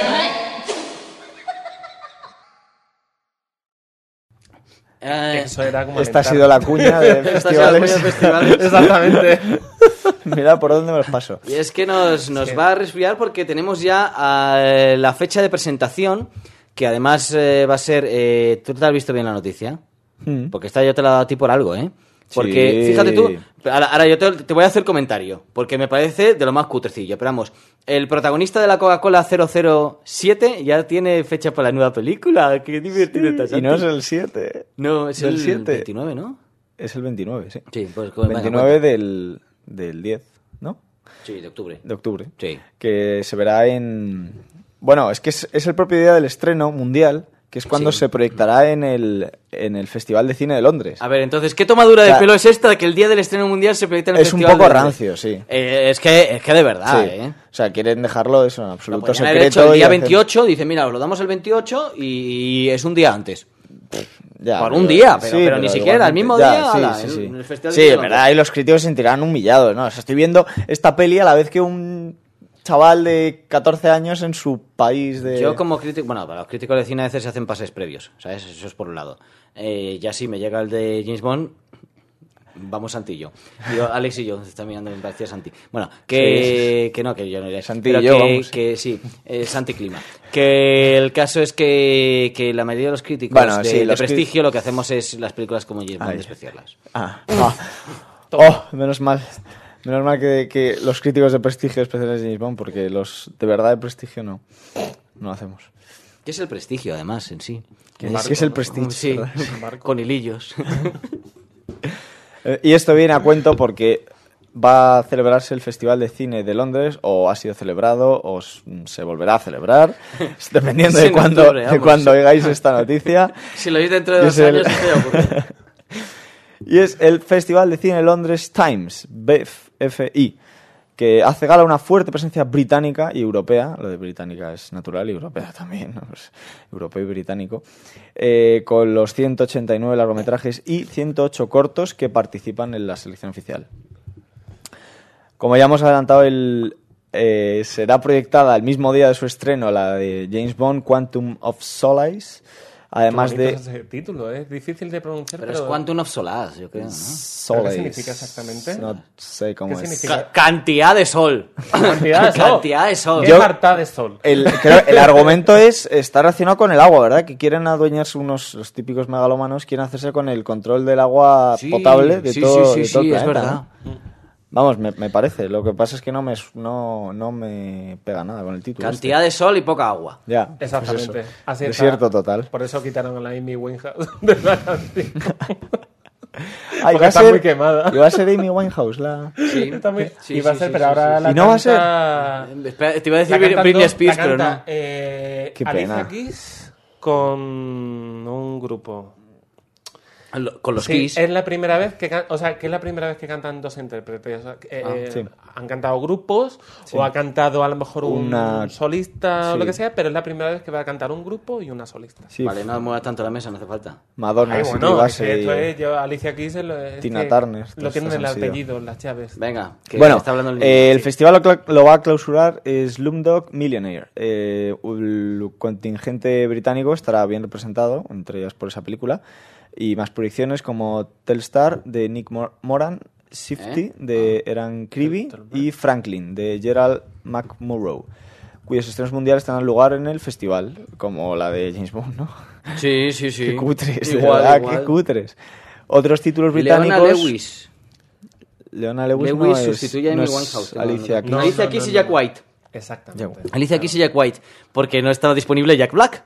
Eh, Eso era como esta ha alentar. sido la cuña de Esta ha sido la cuña de festivales. festivales. Exactamente. Mira por dónde me los paso. Y es que nos, nos va a resfriar porque tenemos ya eh, la fecha de presentación, que además eh, va a ser... Eh, ¿Tú te has visto bien la noticia? Mm. Porque esta yo te la he dado a ti por algo, ¿eh? Porque, Sí. fíjate tú, ahora, ahora yo te, te voy a hacer comentario, porque me parece de lo más cutrecillo. Pero vamos, el protagonista de la Coca-Cola cero cero siete ya tiene fecha para la nueva película. Qué divertido está. Y no es el siete. No, es del el siete. veintinueve, ¿no? Es el veintinueve, sí. Sí, pues venga, veintinueve cuenta. del, del diez, ¿no? Sí, de octubre. De octubre. Sí. Que se verá en... Bueno, es que es, es el propio día del estreno mundial, que es cuando Sí. se proyectará en el, en el Festival de Cine de Londres. A ver, entonces, ¿qué tomadura O sea, de pelo es esta de que el día del estreno mundial se proyecta en el Es un Festival poco de Londres? rancio, sí. Eh, es, que, es que de verdad, Sí. ¿eh? O sea, quieren dejarlo eso en Lo absoluto podrían haber secreto. hecho el y día hacer- veintiocho, dice, mira, os lo damos el veintiocho y, y es un día antes. Ya, Por pero- un día, pero, sí, pero ni siquiera, el igualmente- mismo ya, día, sí, ala, sí, en- sí. en el Festival de Sí, Cine de en verdad, Londres. y los críticos se sentirán humillados, ¿no? O sea, estoy viendo esta peli a la vez que un chaval de catorce años en su país de... Yo como crítico, bueno, para los críticos de cine a veces se hacen pases previos, ¿sabes? Eso es por un lado. Eh, ya si me llega el de James Bond, vamos Santi y yo. Yo, Alex y yo, se está mirando, me parecía Santi. Bueno, que, que no, que yo no iré. Santi y Pero yo, que, vamos. que sí, eh, Santi Clima. Que el caso es que, que la mayoría de los críticos Bueno, de, sí, de los cri- prestigio lo que hacemos es las películas como James Bond Ay. despreciarlas. Ah, ah. Oh, menos mal. Menos mal que, que los críticos de prestigio especiales de James Bond, porque los de verdad de prestigio no, no hacemos. ¿Qué es el prestigio, además, en sí? ¿Qué es- qué es el prestigio, Sí, verdad? con hilillos. Eh, Y esto viene a cuento porque va a celebrarse el Festival de Cine de Londres, o ha sido celebrado, o s- se volverá a celebrar, dependiendo Sí, de en cuándo octubre, de vamos. cuándo oigáis esta noticia. Si lo oís dentro de Y dos es el- años, ¿qué te ocurre? Y es el Festival de Cine Londres Times, B F I, que hace gala a una fuerte presencia británica y europea. Lo de británica es natural y europea también, ¿no? Pues, europeo y británico. eh, con los ciento ochenta y nueve largometrajes y ciento ocho cortos que participan en la selección oficial. Como ya hemos adelantado, el, eh, será proyectada el mismo día de su estreno la de James Bond, Quantum of Solace. Además Qué de... bonito es ese título, ¿eh? Es difícil de pronunciar, Pero pero... es Quantum of Solace, yo creo, ¿no? Solace. ¿Qué significa exactamente? No sé cómo ¿Qué es. significa? Ca- cantidad de sol. Cantidad de sol. Cantidad de sol. ¿Qué Yo- harta de sol? El, creo- el argumento es está relacionado con el agua, ¿verdad? Que quieren adueñarse unos los típicos megalómanos, quieren hacerse con el control del agua Sí, potable de sí, todo, sí, de sí, todo el sí, es planeta, verdad. ¿no? Vamos, me, me parece. Lo que pasa es que no me, no, no me pega nada con el título. Cantidad de sol y poca agua. este. Ya, pues Exactamente. eso. Así está. Desierto total. Por eso quitaron a la Amy Winehouse de la canción. Ah, Porque está muy quemada. iba a ser Amy Winehouse la... Sí, Está muy- sí, iba a sí, ser, sí, pero sí, ahora sí. la ¿Y no va a canta- Espera, te iba a decir la cantan Britney dos- Spears, la pero canta, no. eh, Qué Alicia pena. Keys con un grupo. Lo- Con los Sí, Kiss. es la primera vez que can- o sea, que es la primera vez que cantan dos intérpretes. O sea, que, eh, Ah, sí. Han cantado grupos Sí. o ha cantado a lo mejor un Una- solista o sí. lo que sea, pero es la primera vez que va a cantar un grupo y una solista. Sí, Vale, no muevas tanto la mesa, no hace falta. Madonna, Ay, Silvia bueno, es Bassey, que esto es, yo, Alicia Keys es lo, es Tina que Turner, lo todas tienen estas el han sido. apellido, las llaves. Venga, que Bueno, está hablando el eh, niño. el Sí. festival lo, cla- lo va a clausurar Slumdog Millionaire. Eh, el contingente británico estará bien representado, entre ellas por esa película, y más proyecciones como Telstar de Nick Mor- Moran, Shifty ¿Eh? de Eran Creevy y Franklin de Gerald McMurrow, cuyos estrenos mundiales tendrán lugar en el festival, como la de James Bond, ¿no? Sí, sí, sí. Qué cutres, de Igual, verdad, igual. qué cutres. Otros títulos Leona británicos... Lewis. Leona Lewis, Lewis no es, sustituye a no Amy es Winehouse. no, Alicia no, Keys. no. No, Alicia no, Keys no, y Jack no. White. Exactamente. Alicia Keys y Jack White. Porque no estaba disponible Jack Black.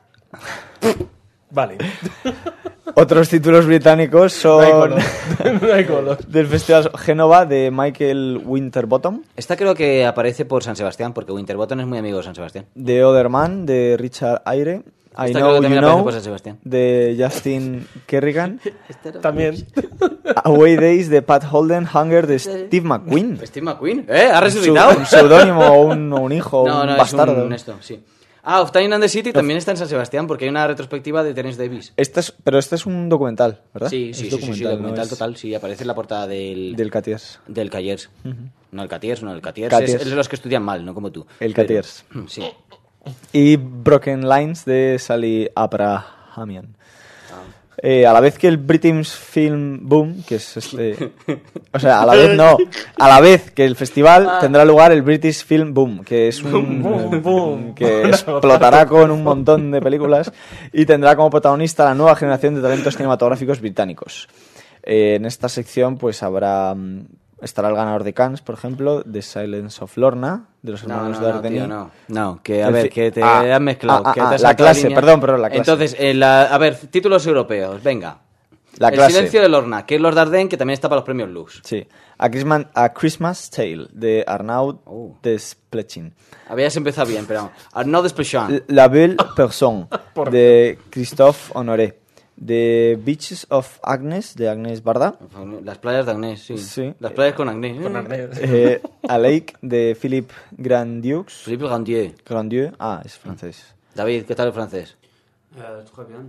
Vale. Otros títulos británicos No hay son color. No hay color. del Festival Génova de Michael Winterbottom, Esta creo que aparece por San Sebastián, porque Winterbottom es muy amigo de San Sebastián. de Other Man de Richard Eyre, I Esta creo Know que You también aparece Know por San Sebastián. de Justin Kerrigan, También. Away Days de Pat Holden, Hunger de Steve McQueen. Steve McQueen. ¿Eh? ¿Ha Un resucitado? pseu- Un seudónimo o un, o un hijo, No, un no, bastardo. es un esto, sí. Ah, Of Time and the City también está en San Sebastián, porque hay una retrospectiva de Terence Davis. Este es, pero este es un documental, ¿verdad? Sí, Es sí, sí, sí, sí, documental ¿no? Es total, sí, aparece en la portada del... Del Catiers. Del Cayers. No, el Catiers, no, el Catiers, Catiers. Es, es de los que estudian mal, no como tú. El Pero- Catiers. Sí. Y Broken Lines de Sally Abrahamian. Ah. Eh, a la vez que el British Film Boom, que es este... O sea, a la vez no. A la vez que el festival tendrá lugar el British Film Boom, que es un... Boom, boom. que explotará con un montón de películas y tendrá como protagonista la nueva generación de talentos cinematográficos británicos. Eh, en esta sección pues habrá... Estará el ganador de Cannes, por ejemplo, The Silence of Lorna, de los No, hermanos no, no, Dardenne. tío, no. No, que a En ver, fin- que te Ah, has mezclado. ah, que ah, te has la saltado clase, línea. perdón, perdón, la clase. Entonces, en la, a ver, títulos europeos, venga. La El clase. silencio de Lorna, que es Lord Dardenne, que también está para los premios Lux. Sí. A Christmas, a Christmas Tale, de Arnaud Oh. Desplechin. Habías empezado bien, pero Arnaud Desplechin. La Belle Personne, de Christophe Honoré. The Beaches of Agnes, de Agnès Varda. Las playas de Agnès, sí. Sí. Las playas con Agnès. Con Agnès. Eh, A Lake, de Philippe Grandieux. Philippe Grandieu. Grandieux. Ah, es francés. David, ¿qué tal el francés? Euh, très bien.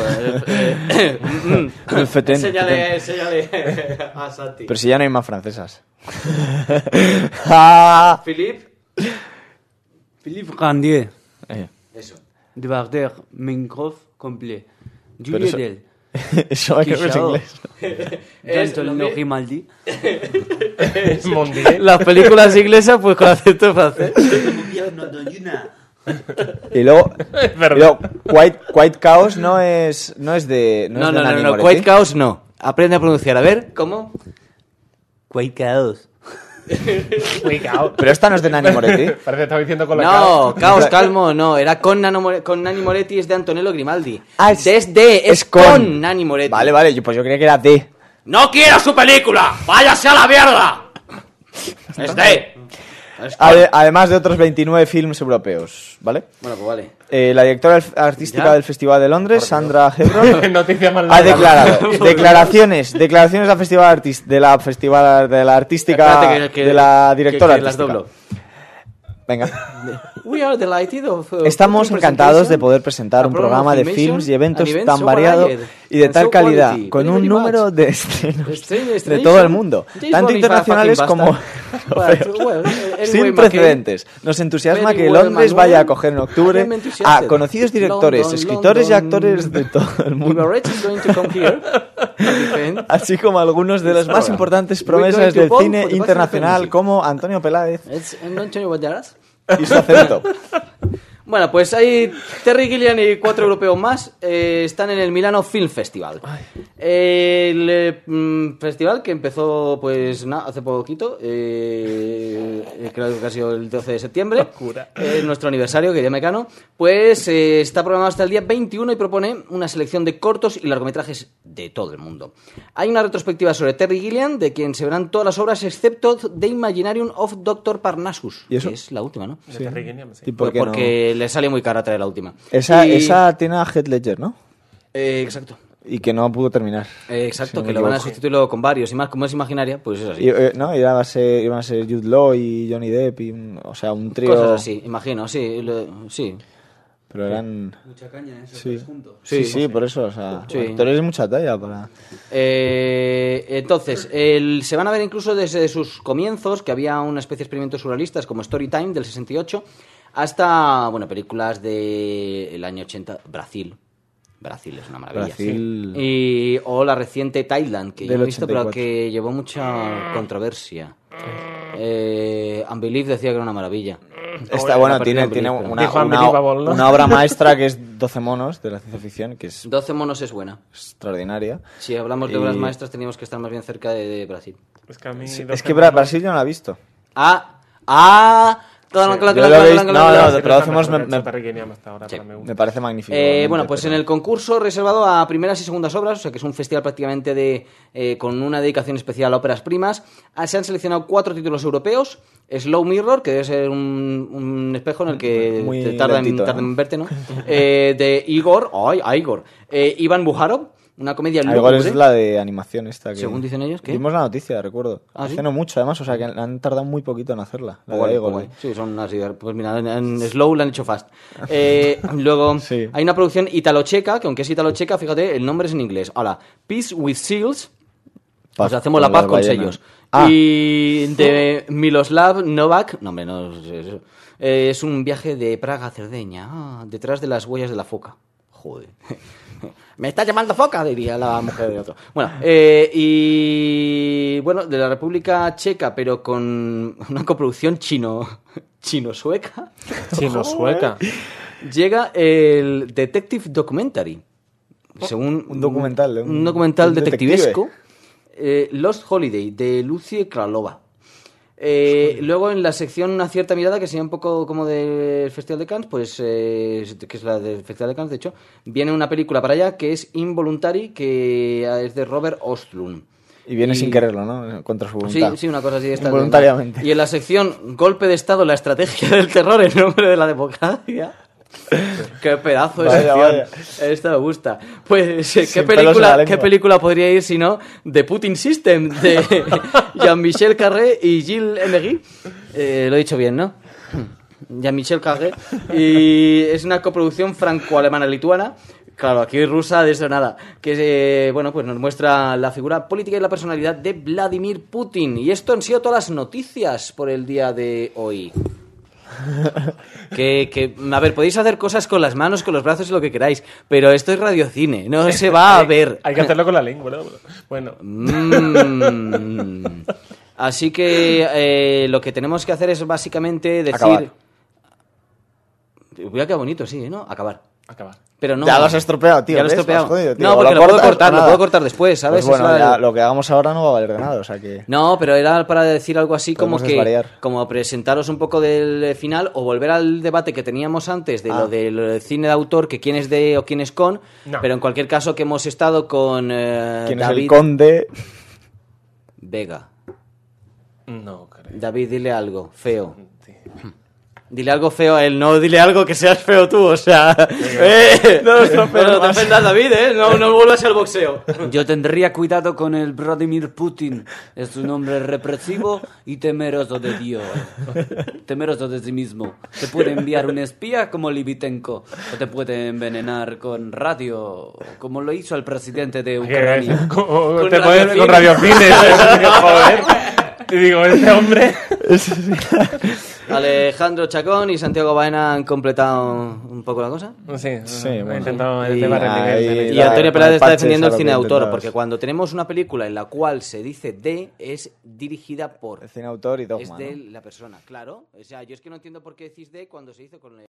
El fetén. Enséñale, enséñale a Santi. Pero si ya no hay más francesas. Ah. Philippe. Philippe Grandier. Eh. Eso. De Barder, Minecraft complet. Pero Julie eso- Del. Eso creo que es Guichao. inglés. Es Danton lo que- Grimaldi. Mondier. Las películas inglesas, pues con acento francés. Y luego, Es verdad. y luego White, White Chaos no es, no es de. No, No, es no, de no, Nanny no, Moretti. White Chaos no. Aprende a pronunciar. A ver, ¿cómo? White Chaos. Uy, cao. Pero esta no es de Nanny Moretti. Parece que estaba diciendo con la No, Caos Calmo, no. Era con, Nano More- con Nanni Moretti, es de Antonello Grimaldi. Ah, es- es de, es, con. Nanni Moretti. Vale, vale, yo, pues yo creía que era de. ¡No quiero su película! ¡Váyase a la mierda! Es de. Es con. Ade- además de otros veintinueve films europeos, ¿vale? Bueno, pues vale. Eh, la directora alf- artística ¿Ya? del Festival de Londres, Sandra Hebron, Noticia más ha larga. declarado declaraciones, declaraciones del festival artis- de la festival de la artística Espérate, que- que- de la que- directora que las artística. doblo. Venga. We are delighted of, uh, Estamos putting encantados de presentation, poder presentar a un program programa de of filmation films y eventos and events tan so variado varied y de and tal so calidad, quality. con Very, un very número much. de estrenos Strange- de todo el mundo, James tanto Bond is a internacionales fucking como bastard. europeos. But, well, anyway, Sin McKay, precedentes. Nos entusiasma very que well, Londres Manuel. vaya a acoger en octubre I am enthusiastic. a conocidos directores, London, escritores y London. actores de todo el mundo, Ibarretxe is going to come here and defend. así como algunos de las más Program. importantes We're going promesas to del vote cine for the best internacional music. como Antonio Peláez It's Antonio Banderas. y su acento. Bueno, pues hay Terry Gilliam y cuatro europeos más eh, están en el Milano Film Festival. El eh, mm, festival que empezó pues na, hace poquito, eh, eh, creo que ha sido el doce de septiembre, eh, nuestro aniversario, que ya mecano, pues eh, está programado hasta el día veintiuno y propone una selección de cortos y largometrajes de todo el mundo. Hay una retrospectiva sobre Terry Gilliam, de quien se verán todas las obras excepto The Imaginarium of doctor Parnassus, ¿Y eso? que es la última, ¿no? De Terry Gilliam, sí. ¿Y por qué no? Porque le sale muy cara traer la última. Esa, Y- esa tiene a Heath Ledger, ¿no? Eh, exacto. Y que no pudo terminar. Eh, exacto, Si no que me lo van a equivoco. sustituirlo con varios. Y más, como es imaginaria, pues es así. Y, eh, no, iba a ser, iban a ser Jude Law y Johnny Depp, y, un- o sea, un trío. Cosas así, imagino, sí. lo- sí. Pero eran. Mucha caña, esos Sí, tres juntos. sí, Sí, sí, por eso, o sea, Sí. actores de mucha talla para. Eh, entonces, el- se van a ver incluso desde sus comienzos, que había una especie de experimentos surrealistas como Storytime del sesenta y ocho, hasta, bueno, películas del año ochenta, Brasil. Brasil es una maravilla. Brasil. Y, o la reciente Thailand, que yo Del no he visto, pero ochenta y cuatro. que llevó mucha controversia. Eh, Unbelief decía que era una maravilla. Está La bueno, partida tiene, Unbelief, tiene pero- una, Dijo una, Unbelievable, ¿no? una obra maestra que es doce monos de la ciencia ficción, que es doce monos es buena. extraordinaria. Si hablamos de Y- obras maestras, teníamos que estar más bien cerca de, de Brasil. Es que a mí. Sí, doce es que Bra- monos- Brasil yo no la he visto. Ah, ah, claro, Sí. claro, Yo claro, lo he claro, visto- claro, no, claro. no, Sí, pero está hacemos- mejor me- que me- Terry Gilliam hasta ahora, Sí. pero me gusta. Me parece magnífico. Eh, igualmente, bueno, pues en pero- el concurso reservado a primeras y segundas obras, o sea que es un festival prácticamente de eh, con una dedicación especial a óperas primas, ah, se han seleccionado cuatro títulos europeos. Slow Mirror, que debe ser un, un espejo en el que Muy te tarda, en, lentito, tarda ¿no? en verte, ¿no? Eh, de Igor, ay, a Igor, eh, Iván Bujarov, una comedia Ah, igual lúgubre. es la de animación esta. Que Según dicen ellos, ¿qué? Vimos la noticia, recuerdo. ¿Ah, Hace sí? no mucho, además, o sea que han tardado muy poquito en hacerla. La Guay, de Igor, guay. ¿eh? Sí, son así. Pues mira, en, en Slow la han hecho fast. Eh, luego Sí. hay una producción italo-checa, que aunque es italo-checa, fíjate, el nombre es en inglés. Hola, Peace with Seals. Paz Pues hacemos la con paz las con ballenas. sellos. Ah. Y de Miloslav Novak. No, hombre, no es eso. Eh, es un viaje de Praga a Cerdeña. Ah, detrás de las huellas de la foca. Joder. Me está llamando foca, diría la mujer de otro. Bueno, eh, y bueno, de la República Checa, pero con una coproducción chino chino-sueca. Chino-sueca. Llega el Detective Documentary. Según Un documental. de un, un documental un detectivesco. Eh, Lost Holiday, de Lucie Kralova. Eh, luego en la sección Una cierta mirada, que sería un poco como del Festival de Cannes, pues eh, que es la del Festival de Cannes, de hecho, viene una película para allá que es Involuntary, que es de Robert Ostlund. Y viene Y- sin quererlo, ¿no? Contra su Sí, voluntad. sí, una cosa así. Está Involuntariamente. Y en la sección Golpe de Estado, la estrategia del terror en nombre de la democracia. Qué pedazo de Vaya, sección. vaya. Esta me gusta. Pues, eh, ¿qué Sin pelos en la película, lengua. ¿qué película podría ir si no? The Putin System, de Jean-Michel Carré y Gilles Emery. Eh, lo he dicho bien, ¿no? Jean-Michel Carré. Y es una coproducción franco-alemana-lituana. Claro, aquí rusa de eso nada. Que eh, bueno, pues nos muestra la figura política y la personalidad de Vladimir Putin. Y esto han sido todas las noticias por el día de hoy. Que, que, a ver, podéis hacer cosas con las manos, con los brazos y lo que queráis, pero esto es radiocine, no se va a ver. Hay que hacerlo con la lengua, ¿no? Bueno. Mm. Así que eh, lo que tenemos que hacer es básicamente decir... Acabar. Hubiera quedado bonito, sí, ¿no? Acabar. Acabar. Pero no. Ya lo has estropeado, tío. Ya lo he ¿ves? estropeado. Lo has jodido, tío. No, O porque lo, puedo cortas o cortar, lo nada. puedo cortar después, ¿sabes? Pues bueno, Eso era ya el- lo que hagamos ahora no va a valer de nada, o sea que... No, pero era para decir algo así como Podemos que desvariar. como presentaros un poco del final o volver al debate que teníamos antes de Ah. lo del cine de autor, que quién es de o quién es con, No. pero en cualquier caso que hemos estado con eh, ¿Quién es David el conde? Vega. No, creo. David, dile algo feo. Dile algo feo a él, no dile algo que seas feo tú, o sea... eh, no, no, pero no te ofendas, David, ¿eh? No, no vuelvas al boxeo. Yo tendría cuidado con el Vladimir Putin. Es un hombre represivo y temeroso de Dios. Temeroso de sí mismo. Te puede enviar un espía como Livitenko. O te puede envenenar con radio, como lo hizo el presidente de Ucrania. Con, Con te puedes- con radiocine. radiocine. Joder. Y digo, este hombre... Alejandro Chacón y Santiago Baena han completado un poco la cosa. Sí, Sí, he bueno. intentado Y elevar el ahí- nivel. de- Y la- Antonio con Peláez el está parche defendiendo es el a lo cine que de autor, intentabas. porque cuando tenemos una película en la cual se dice de, es dirigida por... El cine autor y Es dogma, de ¿no? la persona, claro. O sea, yo es que no entiendo por qué decís de cuando se dice con el...